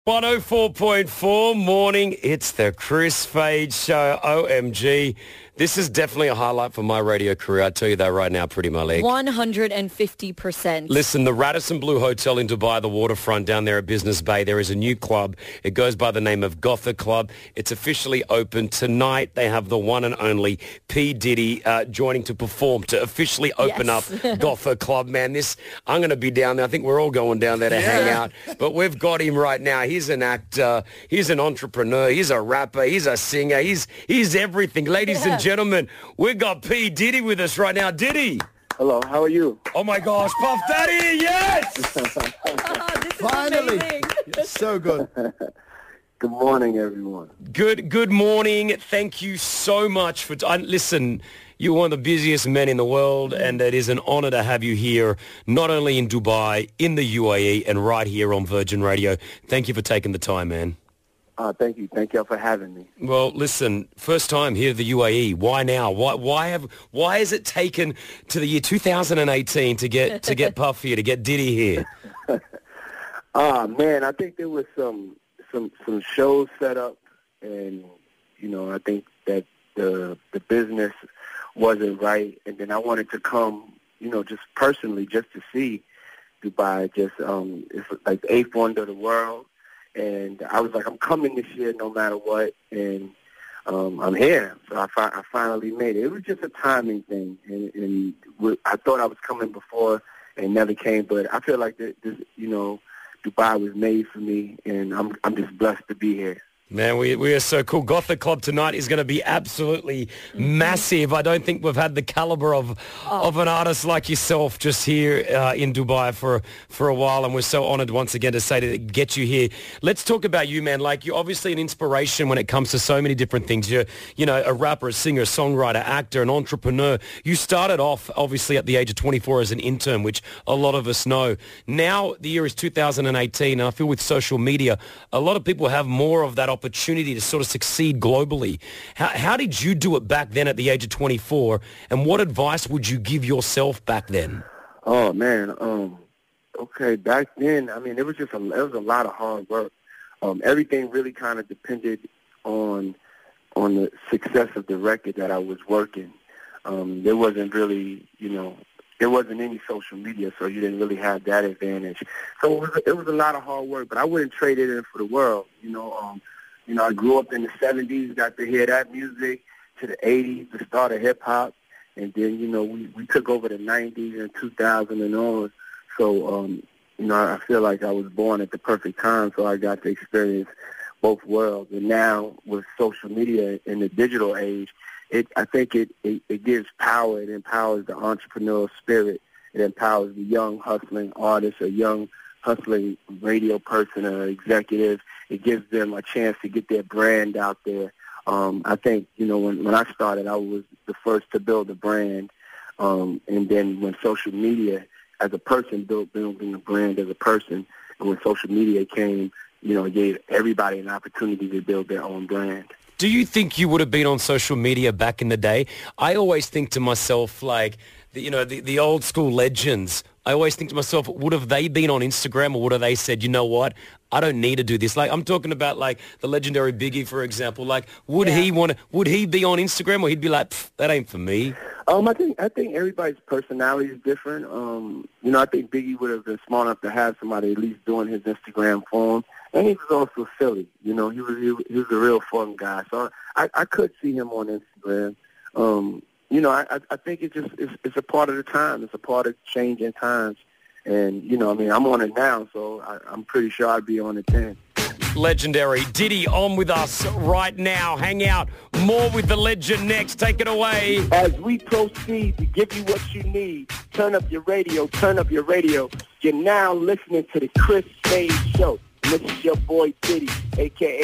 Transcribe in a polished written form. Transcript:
104.4 morning. It's the Chris Fade Show. OMG. This is definitely a highlight for my radio career. I tell you that right now, Pretty Malik. 150%. Listen, the Radisson Blu Hotel in Dubai, the waterfront down there at Business Bay, there is a new club. It goes by the name of Gotha Club. It's officially open tonight. They have the one and only P. Diddy joining to perform to officially open up Gotha Club. Man, I'm going to be down there. I think we're all going down there to hang out. But we've got him right now. He's an actor. He's an entrepreneur. He's a rapper. He's a singer. He's everything. Ladies and gentlemen, we've got P. Diddy with us right now. Diddy. Hello, how are you? Oh my gosh, Puff Daddy, yes! This is Finally. amazing. So good. Good morning, everyone. Good morning. Thank you so much for... listen, you're one of the busiest men in the world, and it is an honor to have you here, not only in Dubai, in the UAE, and right here on Virgin Radio. Thank you for taking the time, man. Thank you. Thank y'all for having me. Well, listen, first time here at the UAE. Why now? Why has it taken to the year 2018 to get Puff here, to get Diddy here? Man, I think there was some shows set up, and I think that the business wasn't right, and then I wanted to come, just personally, just to see Dubai. Just it's like the eighth wonder of the world. And I was like, I'm coming this year no matter what, and I'm here. So I finally made it. It was just a timing thing, and I thought I was coming before and never came, but I feel like this, Dubai was made for me, and I'm just blessed to be here. Man, we are so cool. Gotha Club tonight is going to be absolutely massive. I don't think we've had the caliber of an artist like yourself just here in Dubai for a while, and we're so honored once again to get you here. Let's talk about you, man. Like, you're obviously an inspiration when it comes to so many different things. You're, a rapper, a singer, a songwriter, actor, an entrepreneur. You started off, obviously, at the age of 24 as an intern, which a lot of us know. Now, the year is 2018, and I feel with social media, a lot of people have more of that opportunity to sort of succeed globally. How did you do it back then at the age of 24, and what advice would you give yourself back then? Oh man, okay, back then, I mean, it was a lot of hard work. Everything really kind of depended on the success of the record that I was working. There wasn't really, there wasn't any social media, so you didn't really have that advantage. So it was a lot of hard work, but I wouldn't trade it in for the world. I grew up in the 70s, got to hear that music, to the 80s, the start of hip-hop, and then, we took over the 90s and 2000 and on. So, I feel like I was born at the perfect time, so I got to experience both worlds. And now with social media in the digital age, I think it gives power. It empowers the entrepreneurial spirit. It empowers the young hustling artist, a young hustling radio person or executive. It gives them a chance to get their brand out there. I think, when I started, I was the first to build a brand. And then when social media as a person building a brand as a person, and when social media came, it gave everybody an opportunity to build their own brand. Do you think you would have been on social media back in the day? I always think to myself, like, the old school legends, I always think to myself, would have they been on Instagram, or would have they said, you know what, I don't need to do this? Like, I'm talking about, like, the legendary Biggie, for example. Like, would he be on Instagram, or he'd be like, that ain't for me? I think everybody's personality is different. I think Biggie would have been smart enough to have somebody at least doing his Instagram for him. And he was also Philly. He was a real fun guy. So I could see him on Instagram. I think it's a part of the time. It's a part of changing times. And, I'm on it now, so I'm pretty sure I'd be on it then. Legendary. Diddy on with us right now. Hang out. More with the legend next. Take it away. As we proceed to give you what you need, turn up your radio, turn up your radio. You're now listening to the Chris Fade Show. This is your boy Diddy, a.k.a.